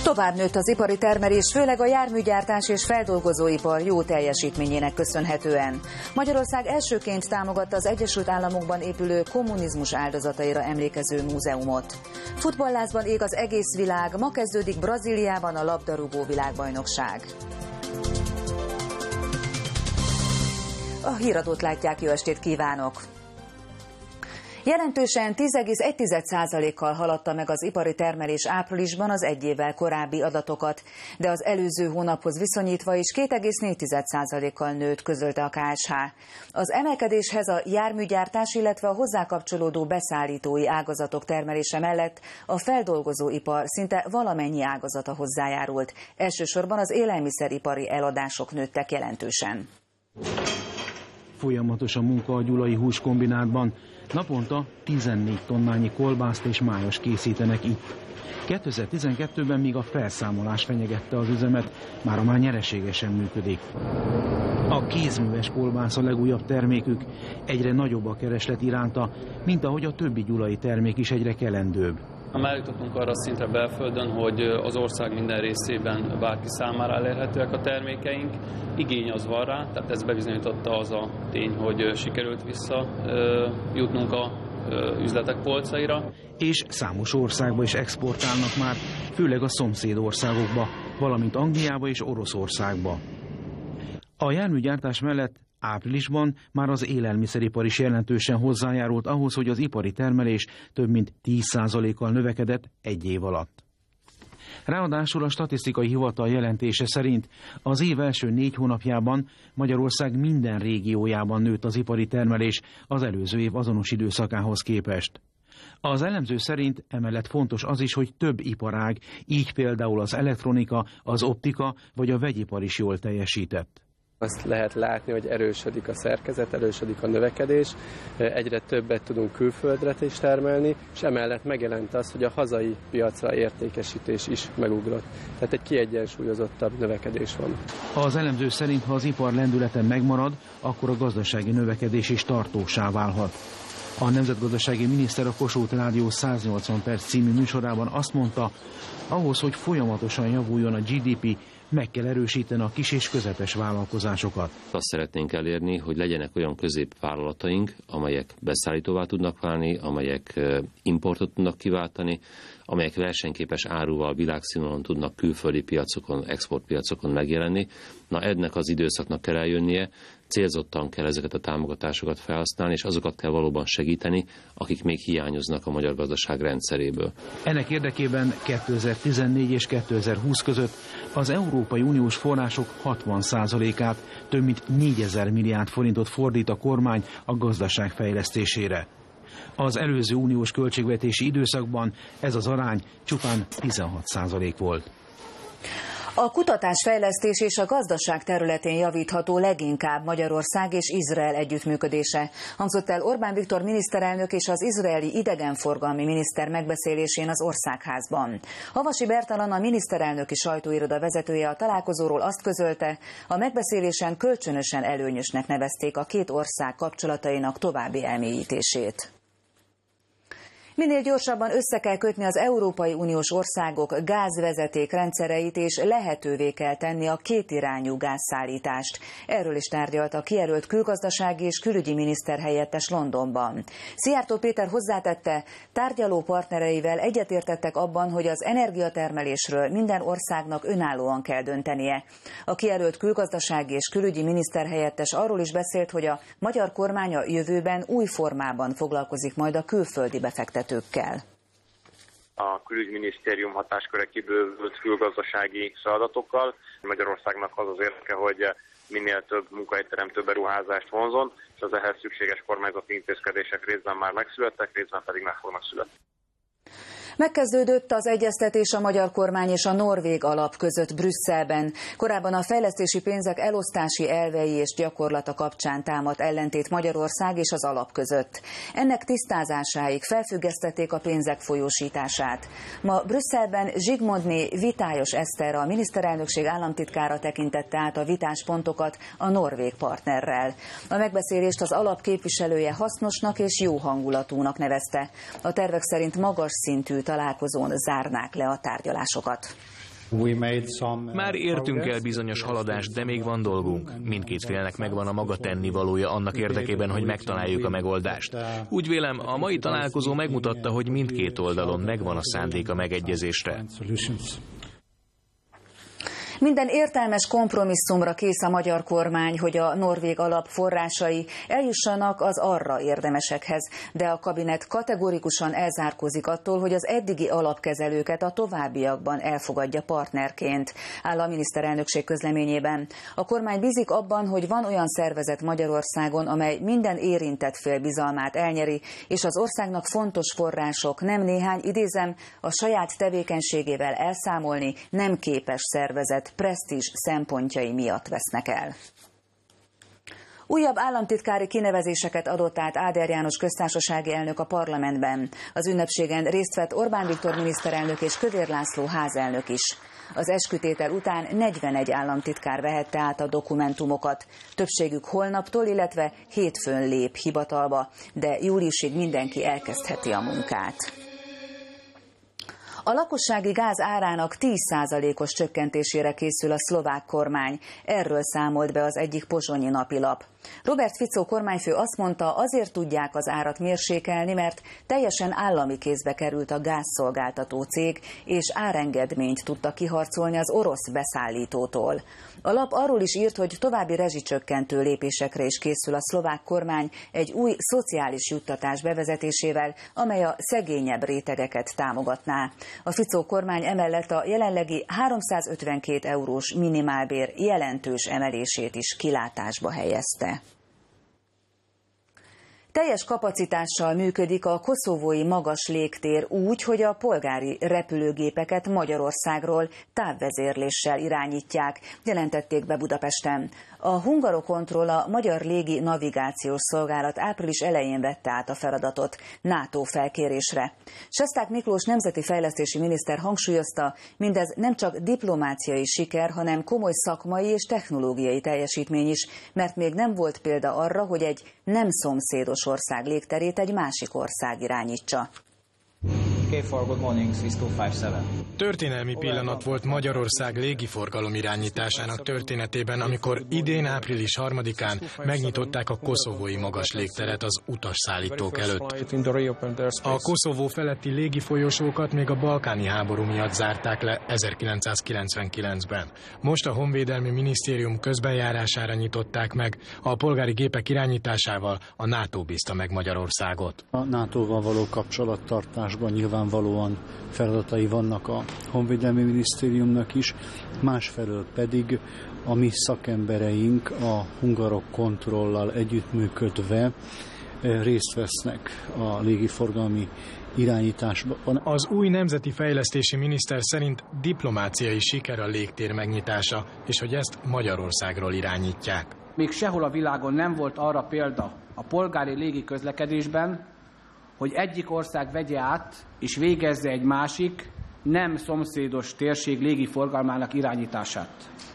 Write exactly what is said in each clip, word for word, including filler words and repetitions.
Tovább nőtt az ipari termelés, főleg a járműgyártás és feldolgozóipar jó teljesítményének köszönhetően. Magyarország elsőként támogatta az Egyesült Államokban épülő kommunizmus áldozataira emlékező múzeumot. Futballlázban ég az egész világ, ma kezdődik Brazíliában a labdarúgó világbajnokság. A híradót látják, jó estét kívánok! Jelentősen tíz egész egy százalékkal haladta meg az ipari termelés áprilisban az egy évvel korábbi adatokat, de az előző hónaphoz viszonyítva is két egész négy százalékkal nőtt, közölte a ká es há. Az emelkedéshez a járműgyártás, illetve a hozzá kapcsolódó beszállítói ágazatok termelése mellett a feldolgozóipar szinte valamennyi ágazata hozzájárult. Elsősorban az élelmiszeripari eladások nőttek jelentősen. Folyamatos a munka a gyulai húskombinátban. Naponta tizennégy tonnányi kolbászt és májast készítenek itt. kétezer-tizenkettőben még a felszámolás fenyegette az üzemet, mára már nyereségesen működik. A kézműves kolbász a legújabb termékük, egyre nagyobb a kereslet iránta, mint ahogy a többi gyulai termék is egyre kelendőbb. Már eljutottunk arra a szintre belföldön, hogy az ország minden részében bárki számára elérhetőek a termékeink. Igény az van rá, tehát ez bebizonyította az a tény, hogy sikerült visszajutnunk a üzletek polcaira. És számos országba is exportálnak már, főleg a szomszéd országokba, valamint Angliába és Oroszországba. A járműgyártás mellett áprilisban már az élelmiszeripar is jelentősen hozzájárult ahhoz, hogy az ipari termelés több mint tíz százalékkal növekedett egy év alatt. Ráadásul a statisztikai hivatal jelentése szerint az év első négy hónapjában Magyarország minden régiójában nőtt az ipari termelés az előző év azonos időszakához képest. Az elemző szerint emellett fontos az is, hogy több iparág, így például az elektronika, az optika vagy a vegyipar is jól teljesített. Azt lehet látni, hogy erősödik a szerkezet, erősödik a növekedés, egyre többet tudunk külföldre is termelni, és emellett megjelent az, hogy a hazai piacra értékesítés is megugrott. Tehát egy kiegyensúlyozottabb növekedés van. Az elemző szerint, ha az ipar lendülete megmarad, akkor a gazdasági növekedés is tartósá válhat. A nemzetgazdasági miniszter a Kossuth Rádió száznyolcvan perc című műsorában azt mondta, ahhoz, hogy folyamatosan javuljon a gé dé pé, meg kell erősíteni a kis és közepes vállalkozásokat. Azt szeretnénk elérni, hogy legyenek olyan középvállalataink, amelyek beszállítóvá tudnak válni, amelyek importot tudnak kiváltani, amelyek versenyképes áruval világszínvonalon tudnak külföldi piacokon, exportpiacokon megjelenni. Na, ennek az időszaknak kell eljönnie, célzottan kell ezeket a támogatásokat felhasználni, és azokat kell valóban segíteni, akik még hiányoznak a magyar gazdaság rendszeréből. Ennek érdekében kétezer-tizennégy és kétezer-húsz között az Európai Uniós források hatvan százalékát, több mint négyezer milliárd forintot fordít a kormány a gazdaság fejlesztésére. Az előző uniós költségvetési időszakban ez az arány csupán tizenhat százalék volt. A kutatásfejlesztés és a gazdaság területén javítható leginkább Magyarország és Izrael együttműködése, hangzott el Orbán Viktor miniszterelnök és az izraeli idegenforgalmi miniszter megbeszélésén az Országházban. Havasi Bertalan, a miniszterelnöki sajtóiroda vezetője a találkozóról azt közölte, a megbeszélésen kölcsönösen előnyösnek nevezték a két ország kapcsolatainak további elmélyítését. Minél gyorsabban össze kell kötni az Európai Uniós országok gázvezeték rendszereit, és lehetővé kell tenni a kétirányú gázszállítást. Erről is tárgyalt a kijelölt külgazdasági és külügyi miniszter helyettes Londonban. Szijjártó Péter hozzátette, tárgyaló partnereivel egyetértettek abban, hogy az energiatermelésről minden országnak önállóan kell döntenie. A kijelölt külgazdasági és külügyi miniszter helyettes arról is beszélt, hogy a magyar kormány a jövőben új formában foglalkozik majd a külföldi befektetőkkel. A külügyminisztérium hatásköre kibővült külgazdasági feladatokkal. Magyarországnak az az érdeke, hogy minél több munkahelyteremtő beruházást vonzon, és az ehhez szükséges kormányzati intézkedések részben már megszülettek, részben pedig meg fognak születni. Megkezdődött az egyeztetés a magyar kormány és a norvég alap között Brüsszelben. Korábban a fejlesztési pénzek elosztási elvei és gyakorlata kapcsán támadt ellentét Magyarország és az alap között. Ennek tisztázásáig felfüggesztették a pénzek folyósítását. Ma Brüsszelben Zsigmondné Vitályos Eszter, a miniszterelnökség államtitkára tekintette át a vitáspontokat a norvég partnerrel. A megbeszélést az alap képviselője hasznosnak és jó hangulatúnak nevezte. A tervek szerint magas szintű találkozón zárnák le a tárgyalásokat. Már értünk el bizonyos haladást, de még van dolgunk. Mindkét félnek megvan a maga tennivalója annak érdekében, hogy megtaláljuk a megoldást. Úgy vélem, a mai találkozó megmutatta, hogy mindkét oldalon megvan a szándék a megegyezésre. Minden értelmes kompromisszumra kész a magyar kormány, hogy a norvég alap forrásai eljussanak az arra érdemesekhez, de a kabinet kategorikusan elzárkózik attól, hogy az eddigi alapkezelőket a továbbiakban elfogadja partnerként, áll a miniszterelnökség közleményében. A kormány bízik abban, hogy van olyan szervezet Magyarországon, amely minden érintett fél bizalmát elnyeri, és az országnak fontos források, nem néhány, idézem, a saját tevékenységével elszámolni nem képes szervezet presztízs szempontjai miatt vesznek el. Újabb államtitkári kinevezéseket adott át Áder János köztársasági elnök a parlamentben. Az ünnepségen részt vett Orbán Viktor miniszterelnök és Kövér László házelnök is. Az eskütétel után negyvenegy államtitkár vehette át a dokumentumokat. Többségük holnaptól, illetve hétfőn lép hivatalba, de júliusig mindenki elkezdheti a munkát. A lakossági gáz árának tíz százalékos csökkentésére készül a szlovák kormány. Erről számolt be az egyik pozsonyi napilap. Robert Fico kormányfő azt mondta, azért tudják az árat mérsékelni, mert teljesen állami kézbe került a gázszolgáltató cég, és árengedményt tudta kiharcolni az orosz beszállítótól. A lap arról is írt, hogy további rezsicsökkentő lépésekre is készül a szlovák kormány egy új szociális juttatás bevezetésével, amely a szegényebb rétegeket támogatná. A Fico kormány emellett a jelenlegi háromszázötvenkét eurós minimálbér jelentős emelését is kilátásba helyezte. Teljes kapacitással működik a koszovói magas légtér úgy, hogy a polgári repülőgépeket Magyarországról távvezérléssel irányítják, jelentették be Budapesten. A Hungarocontrol, a Magyar Légi Navigációs Szolgálat április elején vette át a feladatot NATO felkérésre. Sesták Miklós nemzeti fejlesztési miniszter hangsúlyozta, mindez nem csak diplomáciai siker, hanem komoly szakmai és technológiai teljesítmény is, mert még nem volt példa arra, hogy egy nem szomszédos ország légterét egy másik ország irányítsa. Történelmi pillanat volt Magyarország légiforgalom irányításának történetében, amikor idén április harmadikán megnyitották a koszovói magas légteret az utasszállítók előtt. A Koszovó feletti légifolyosókat még a balkáni háború miatt zárták le ezerkilencszázkilencvenkilencben. Most a Honvédelmi Minisztérium közbenjárására nyitották meg, a polgári gépek irányításával a NATO bízta meg Magyarországot. A nátóval való kapcsolattartásban nyilvánvalóan feladatai vannak a Honvédelmi Minisztériumnak is, másfelől pedig a mi szakembereink a Hungarocontrollal együttműködve részt vesznek a légiforgalmi irányításban. Az új nemzeti fejlesztési miniszter szerint diplomáciai siker a légtér megnyitása, és hogy ezt Magyarországról irányítják. Még sehol a világon nem volt arra példa a polgári légi közlekedésben, hogy egyik ország vegye át és végezze egy másik, nem szomszédos térség légiforgalmának irányítását.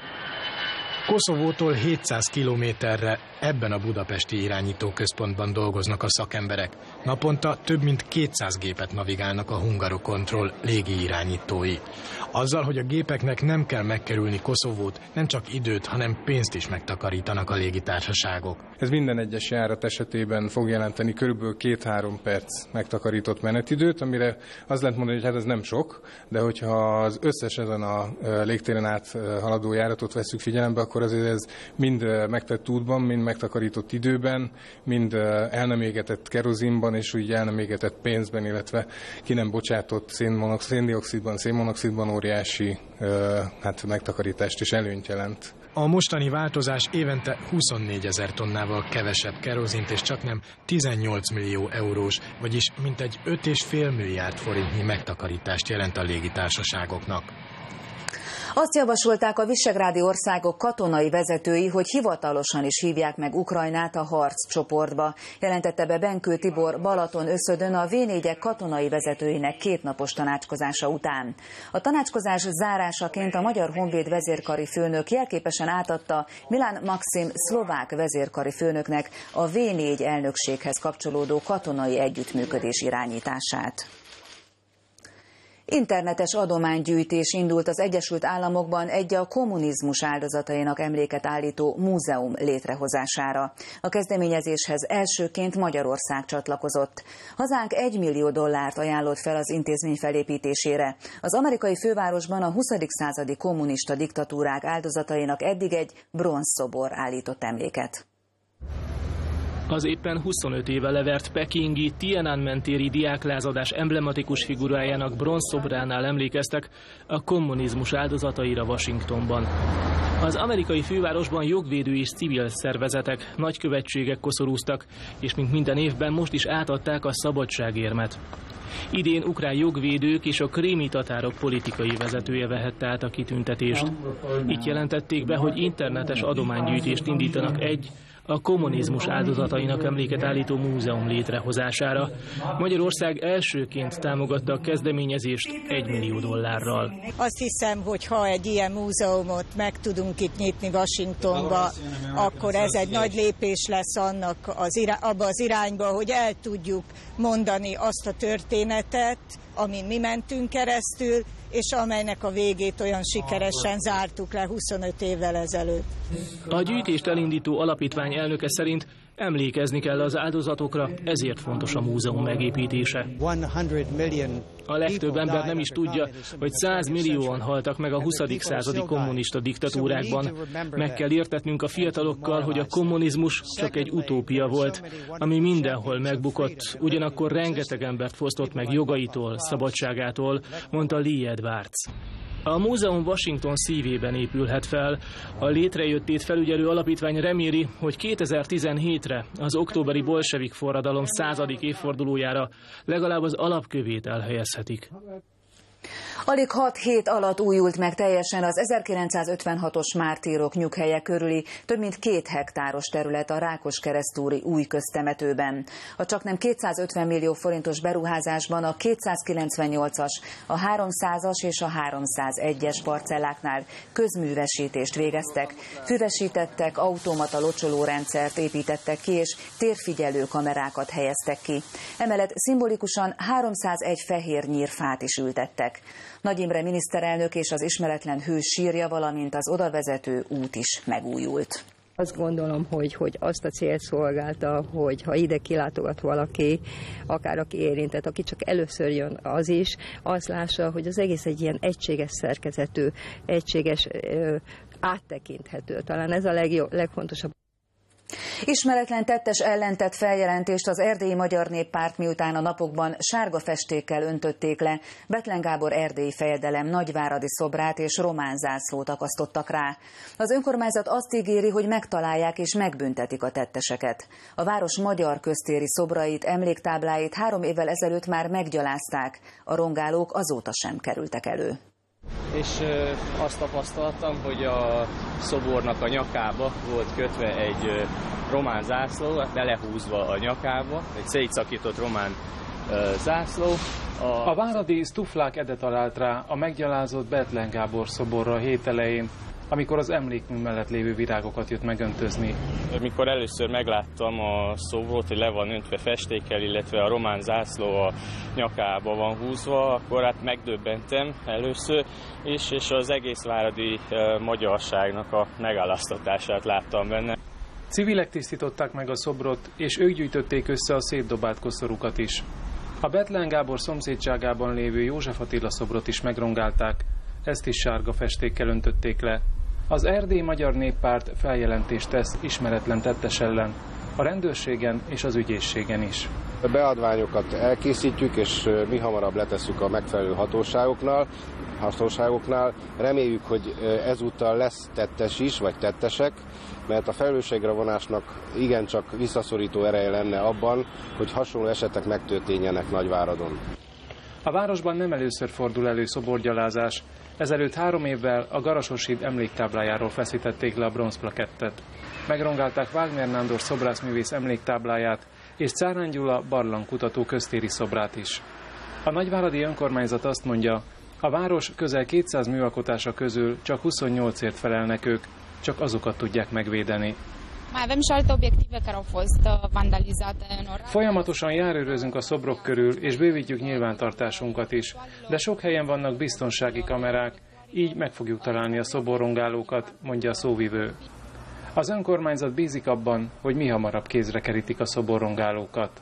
Koszovótól hétszáz kilométerre ebben a budapesti irányítóközpontban dolgoznak a szakemberek. Naponta több mint kétszáz gépet navigálnak a Hungarocontrol légi irányítói. Azzal, hogy a gépeknek nem kell megkerülni Koszovót, nem csak időt, hanem pénzt is megtakarítanak a légitársaságok. Ez minden egyes járat esetében fog jelenteni körülbelül két-három perc megtakarított menetidőt, amire az lehet mondani, hogy hát ez nem sok, de hogyha az összes ezen a légtéren át haladó járatot vesszük figyelembe, akkor azért ez mind megtett útban, mind megtakarított időben, mind el nem égetett kerozinban, és úgy el nem égetett pénzben, illetve ki nem bocsátott széndioxidban, szénmonoxidban óriási hát, megtakarítást és előnyt jelent. A mostani változás évente huszonnégyezer tonnával kevesebb kerozint és csaknem tizennyolc millió eurós, vagyis mintegy öt egész öt milliárd forintnyi megtakarítást jelent a légitársaságoknak. Azt javasolták a visegrádi országok katonai vezetői, hogy hivatalosan is hívják meg Ukrajnát a harccsoportba. Jelentette be Benkő Tibor Balaton-Öszödön a vé négyek katonai vezetőinek kétnapos tanácskozása után. A tanácskozás zárásaként a Magyar Honvéd vezérkari főnök jelképesen átadta Milán Maxim szlovák vezérkari főnöknek a vé négy elnökséghez kapcsolódó katonai együttműködés irányítását. Internetes adománygyűjtés indult az Egyesült Államokban egy a kommunizmus áldozatainak emléket állító múzeum létrehozására. A kezdeményezéshez elsőként Magyarország csatlakozott. Hazánk egy millió dollárt ajánlott fel az intézmény felépítésére. Az amerikai fővárosban a huszadik századi kommunista diktatúrák áldozatainak eddig egy bronzszobor állított emléket. Az éppen huszonöt éve levert pekingi Tiananmen téri diáklázadás emblematikus figurájának bronzszobránál emlékeztek a kommunizmus áldozataira Washingtonban. Az amerikai fővárosban jogvédő és civil szervezetek, nagykövetségek koszorúztak, és mint minden évben most is átadták a szabadságérmet. Idén ukrán jogvédők és a krími tatárok politikai vezetője vehette át a kitüntetést. Itt jelentették be, hogy internetes adománygyűjtést indítanak egy a kommunizmus áldozatainak emléket állító múzeum létrehozására. Magyarország elsőként támogatta a kezdeményezést egy millió dollárral. Azt hiszem, hogy ha egy ilyen múzeumot meg tudunk itt nyitni Washingtonba, akkor ez egy nagy lépés lesz annak az irány, abba az irányba, hogy el tudjuk mondani azt a történetet, amin mi mentünk keresztül, és amelynek a végét olyan sikeresen zártuk le huszonöt évvel ezelőtt. A gyűjtést elindító alapítvány elnöke szerint emlékezni kell az áldozatokra, ezért fontos a múzeum megépítése. A legtöbb ember nem is tudja, hogy száz millióan haltak meg a huszadik századi kommunista diktatúrákban. Meg kell értetnünk a fiatalokkal, hogy a kommunizmus csak egy utópia volt, ami mindenhol megbukott, ugyanakkor rengeteg embert fosztott meg jogaitól, szabadságától, mondta Lee Edwards. A múzeum Washington szívében épülhet fel. A létrejöttét felügyelő alapítvány reméli, hogy kétezer-tizenhétre, az októberi bolsevik forradalom századik évfordulójára legalább az alapkövét elhelyezhetik. Alig hat hét alatt újult meg teljesen az ezerkilencszázötvenhatos mártírok nyughelye körüli több mint két hektáros terület a Rákoskeresztúri új köztemetőben. A csaknem kétszázötven millió forintos beruházásban a kétszázkilencvennyolcas, a háromszázas és a háromszázegyes parcelláknál közművesítést végeztek. Füvesítettek, automata locsolórendszert építettek ki és térfigyelő kamerákat helyeztek ki. Emellett szimbolikusan háromszázegy fehér nyírfát is ültettek. Nagy Imre miniszterelnök és az ismeretlen hős sírja, valamint az odavezető út is megújult. Azt gondolom, hogy, hogy azt a célt szolgálta, hogy ha ide kilátogat valaki, akár aki érintett, aki csak először jön, az is, azt lássa, hogy az egész egy ilyen egységes szerkezetű, egységes, ö, áttekinthető. Talán ez a legjobb, legfontosabb. Ismeretlen tettes ellen tett feljelentést az Erdélyi Magyar Néppárt, miután a napokban sárga festékkel öntötték le Bethlen Gábor erdélyi fejedelem nagyváradi szobrát és román zászlót akasztottak rá. Az önkormányzat azt ígéri, hogy megtalálják és megbüntetik a tetteseket. A város magyar köztéri szobrait, emléktábláit három évvel ezelőtt már meggyalázták, a rongálók azóta sem kerültek elő. És azt tapasztaltam, hogy a szobornak a nyakába volt kötve egy román zászló, belehúzva a nyakába, egy szétszakított román zászló. A, a váradi Stuflák Ede talált rá a meggyalázott Bethlen Gábor szoborra hét elején, amikor az emlékmű mellett lévő virágokat jött megöntözni. Mikor először megláttam a szobrot, hogy le van öntve festékkel, illetve a román zászló a nyakába van húzva, akkor hát megdöbbentem először, és, és az egész váradi e, magyarságnak a megálláztatását láttam benne. Civilek tisztították meg a szobrot, és ők gyűjtötték össze a szétdobált koszorúkat is. A Bethlen Gábor szomszédságában lévő József Attila szobrot is megrongálták, ezt is sárga festékkel öntötték le. Az Erdélyi Magyar Néppárt feljelentést tesz ismeretlen tettes ellen, a rendőrségen és az ügyészségen is. A beadványokat elkészítjük, és mi hamarabb letesszük a megfelelő hatóságoknál. hatóságoknál. Reméljük, hogy ezúttal lesz tettes is, vagy tettesek, mert a felelősségre vonásnak igencsak visszaszorító ereje lenne abban, hogy hasonló esetek megtörténjenek Nagyváradon. A városban nem először fordul elő szoborgyalázás. Ezelőtt három évvel a Garasos híd emléktáblájáról feszítették le a bronzplakettet. Megrongálták Wagner Nándor szobrászművész emléktábláját és Czárán Gyula barlangkutató köztéri szobrát is. A nagyváradi önkormányzat azt mondja, a város közel kétszáz műalkotása közül csak huszonnyolcért felelnek ők, csak azokat tudják megvédeni. Folyamatosan járőrözünk a szobrok körül, és bővítjük nyilvántartásunkat is, de sok helyen vannak biztonsági kamerák, így meg fogjuk találni a szoborrongálókat, mondja a szóvivő. Az önkormányzat bízik abban, hogy mihamarabb kézre kerítik a szoborrongálókat.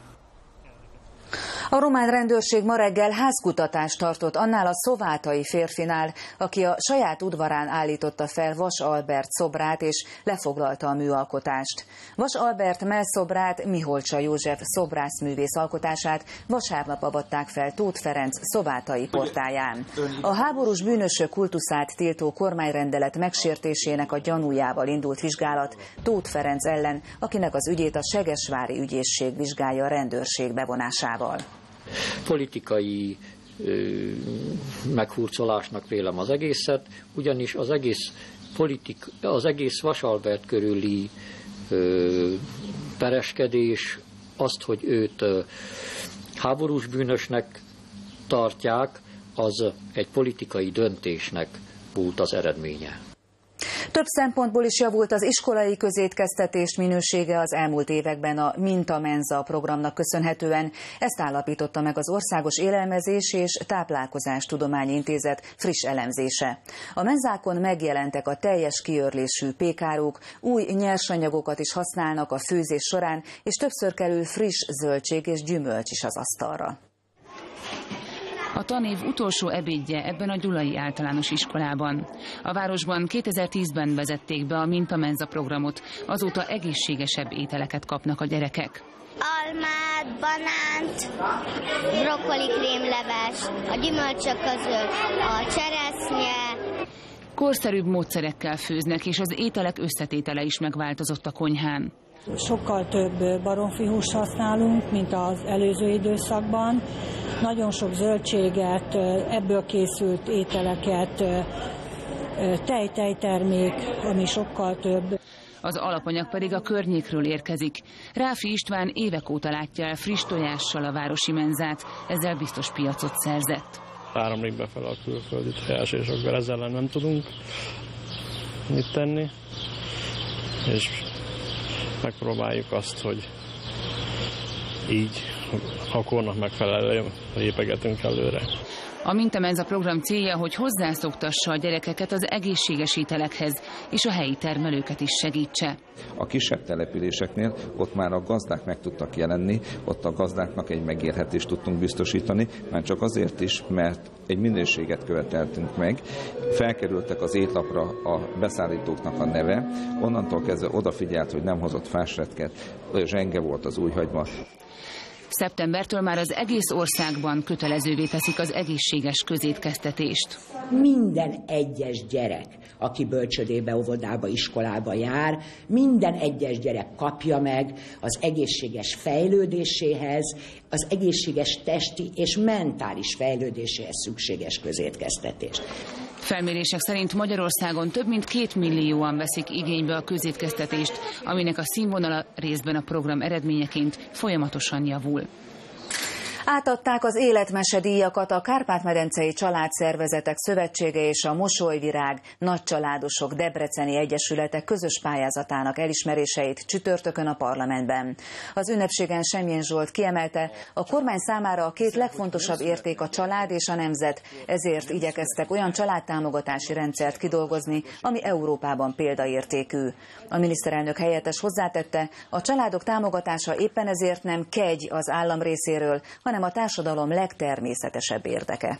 A román rendőrség ma reggel házkutatást tartott annál a szovátai férfinál, aki a saját udvarán állította fel Vas Albert szobrát és lefoglalta a műalkotást. Vas Albert mellszobrát, Miholcsa József szobrászművész alkotását vasárnap avatták fel Tóth Ferenc szovátai portáján. A háborús bűnösök kultuszát tiltó kormányrendelet megsértésének a gyanújával indult vizsgálat Tóth Ferenc ellen, akinek az ügyét a segesvári ügyészség vizsgálja a rendőrség bevonásával. Politikai ö, meghurcolásnak vélem az egészet, ugyanis az egész, politik, az egész Vas Albert körüli ö, pereskedés, azt, hogy őt ö, háborús bűnösnek tartják, az egy politikai döntésnek volt az eredménye. Több szempontból is javult az iskolai közétkeztetés minősége az elmúlt években a Minta Menza programnak köszönhetően. Ezt állapította meg az Országos Élelmezés és Táplálkozás Tudományi Intézet friss elemzése. A menzákon megjelentek a teljes kiörlésű pékáruk, új nyersanyagokat is használnak a főzés során, és többször kerül friss zöldség és gyümölcs is az asztalra. A tanév utolsó ebédje ebben a gyulai általános iskolában. A városban kétezer-tízben vezették be a Minta Menza programot, azóta egészségesebb ételeket kapnak a gyerekek. Almát, banánt, brokkoli krémleves, a gyümölcsök között a cseresznye. Korszerűbb módszerekkel főznek, és az ételek összetétele is megváltozott a konyhán. Sokkal több baromfihúst használunk, mint az előző időszakban. Nagyon sok zöldséget, ebből készült ételeket, tej-tejtermék, ami sokkal több. Az alapanyag pedig a környékről érkezik. Ráfi István évek óta látja el friss tojással a városi menzát, ezzel biztos piacot szerzett. Áramlik befele a külföldi tojás, és akkor ezzel nem tudunk mit tenni, és megpróbáljuk azt, hogy így a kornak megfelelően lépegetünk előre. A Minta Menza program célja, hogy hozzászoktassa a gyerekeket az egészséges ételekhez, és a helyi termelőket is segítse. A kisebb településeknél ott már a gazdák meg tudtak jelenni, ott a gazdáknak egy megélhetést tudtunk biztosítani, már csak azért is, mert egy minőséget követeltünk meg, felkerültek az étlapra a beszállítóknak a neve, onnantól kezdve odafigyelt, hogy nem hozott fásretket, zsenge volt az újhagyma. Szeptembertől már az egész országban kötelezővé teszik az egészséges közétkeztetést. Minden egyes gyerek, aki bölcsödébe, óvodába, iskolába jár, minden egyes gyerek kapja meg az egészséges fejlődéséhez, az egészséges testi és mentális fejlődéséhez szükséges közétkeztetést. Felmérések szerint Magyarországon több mint két millióan veszik igénybe a közétkeztetést, aminek a színvonala részben a program eredményeként folyamatosan javul. Átadták az életmesedíjakat a Kárpát-medencei Családszervezetek Szövetsége és a Mosolyvirág Nagycsaládosok Debreceni Egyesületek közös pályázatának elismeréseit csütörtökön a parlamentben. Az ünnepségen Semjén Zsolt kiemelte, a kormány számára a két legfontosabb érték a család és a nemzet, ezért igyekeztek olyan családtámogatási rendszert kidolgozni, ami Európában példaértékű. A miniszterelnök helyettes hozzátette, a családok támogatása éppen ezért nem kegy az állam részéről, hanem hanem a társadalom legtermészetesebb érdeke.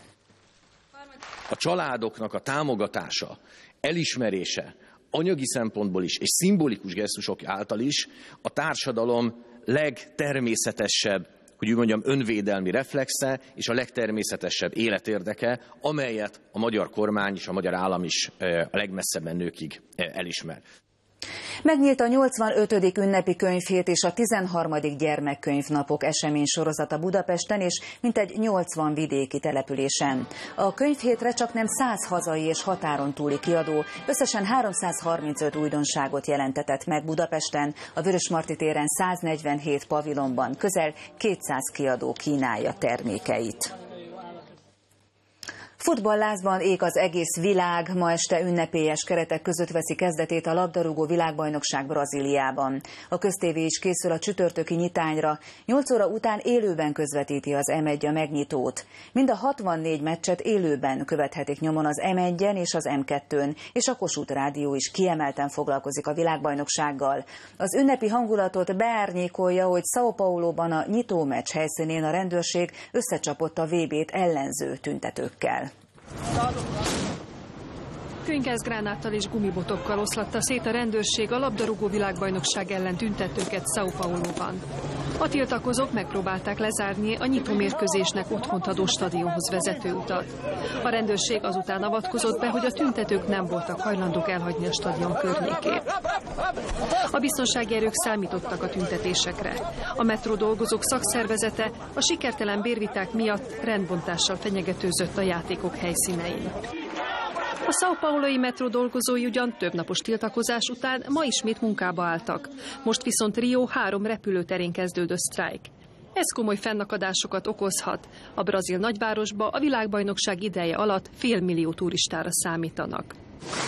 A családoknak a támogatása, elismerése, anyagi szempontból is és szimbolikus gesztusok által is a társadalom legtermészetesebb, hogy úgy mondjam, önvédelmi reflexe és a legtermészetesebb életérdeke, amelyet a magyar kormány és a magyar állam is a legmesszebben nőkig elismer. Megnyílt a nyolcvanötödik ünnepi könyvhét és a tizenharmadik gyermekkönyvnapok eseménysorozata Budapesten és mintegy nyolcvan vidéki településen. A könyvhétre csak nem száz hazai és határon túli kiadó összesen háromszázharmincöt újdonságot jelentetett meg Budapesten, a Vörösmarty téren száznegyvenhét pavilonban közel kétszáz kiadó kínálja termékeit. Futballlázban ég az egész világ, ma este ünnepélyes keretek között veszi kezdetét a labdarúgó világbajnokság Brazíliában. A köztévé is készül a csütörtöki nyitányra, nyolc óra után élőben közvetíti az em egy a megnyitót. Mind a hatvannégy meccset élőben követhetik nyomon az em egyen és az em kettőn, és a Kossuth Rádió is kiemelten foglalkozik a világbajnoksággal. Az ünnepi hangulatot beárnyékolja, hogy São Pauloban a nyitómeccs helyszínén a rendőrség összecsapott a vé bét ellenző tüntetőkkel. Könygászgránáttal és gumibotokkal oszlatta szét a rendőrség a labdarúgó világbajnokság ellen tüntetőket São Pauloban. A tiltakozók megpróbálták lezárni a nyitómérkőzésnek otthont adó stadionhoz vezető utat. A rendőrség azután avatkozott be, hogy a tüntetők nem voltak hajlandók elhagyni a stadion környékét. A biztonsági erők számítottak a tüntetésekre. A metró dolgozók szakszervezete a sikertelen bérviták miatt rendbontással fenyegetőzött a játékok helyszínein. A São Paulói metró dolgozói ugyan több napos tiltakozás után ma ismét munkába álltak. Most viszont Rio három repülőterén kezdődő sztrájk. Ez komoly fennakadásokat okozhat. A brazil nagyvárosba a világbajnokság ideje alatt félmillió turistára számítanak.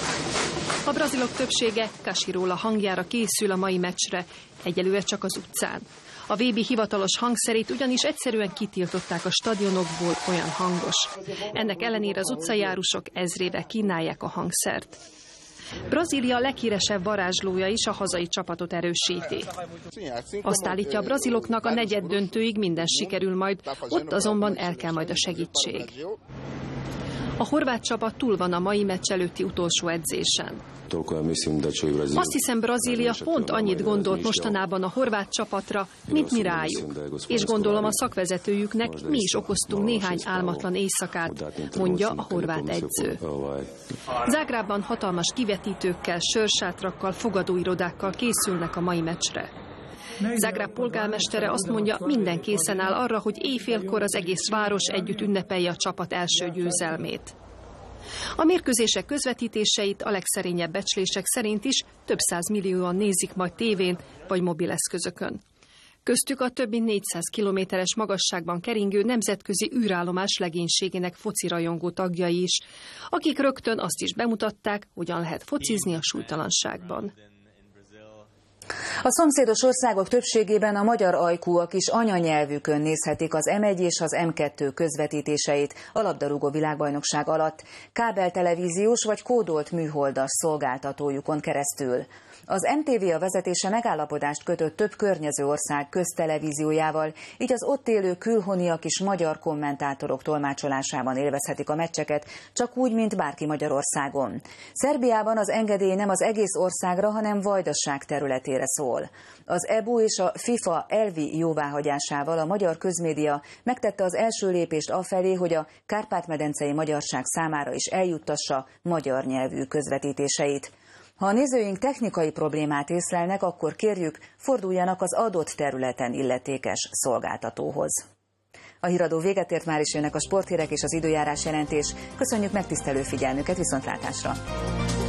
A brazilok többsége Kasirolá hangjára készül a mai meccsre, egyelőre csak az utcán. A vé bé hivatalos hangszerét ugyanis egyszerűen kitiltották a stadionokból, olyan hangos. Ennek ellenére az utcajárusok ezrével kínálják a hangszert. Brazília leghíresebb varázslója is a hazai csapatot erősíti. Azt állítja a braziloknak, a negyed döntőig minden sikerül majd, ott azonban el kell majd a segítség. A horvát csapat túl van a mai meccs előtti utolsó edzésen. Azt hiszem, Brazília pont annyit gondolt mostanában a horvát csapatra, mint mi rájuk. És gondolom a szakvezetőjüknek mi is okoztunk néhány álmatlan éjszakát, mondja a horvát edző. Zágrában hatalmas kivetítőkkel, sörsátrakkal, fogadóirodákkal készülnek a mai meccsre. Zágráb polgármestere azt mondja, minden készen áll arra, hogy éjfélkor az egész város együtt ünnepelje a csapat első győzelmét. A mérkőzések közvetítéseit a legszerényebb becslések szerint is több százmillióan nézik majd tévén vagy mobileszközökön. Köztük a több mint négyszáz kilométeres magasságban keringő nemzetközi űrállomás legénységének focirajongó tagjai is, akik rögtön azt is bemutatták, hogyan lehet focizni a súlytalanságban. A szomszédos országok többségében a magyar ajkúak is anyanyelvükön nézhetik az em egy és az em kettő közvetítéseit a labdarúgó világbajnokság alatt, kábeltelevíziós vagy kódolt műholdas szolgáltatójukon keresztül. Az em té vé a vezetése megállapodást kötött több környező ország köztelevíziójával, így az ott élő külhoniak is magyar kommentátorok tolmácsolásában élvezhetik a meccseket, csak úgy, mint bárki Magyarországon. Szerbiában az engedély nem az egész országra, hanem Vajdaság területére szól. Az é bú és a FIFA elvi jóváhagyásával a magyar közmédia megtette az első lépést afelé, hogy a kárpát-medencei magyarság számára is eljuttassa magyar nyelvű közvetítéseit. Ha a nézőink technikai problémát észlelnek, akkor kérjük, forduljanak az adott területen illetékes szolgáltatóhoz. A híradó véget ért, már is jönnek a sporthírek és az időjárás jelentés. Köszönjük megtisztelő figyelmüket, viszontlátásra!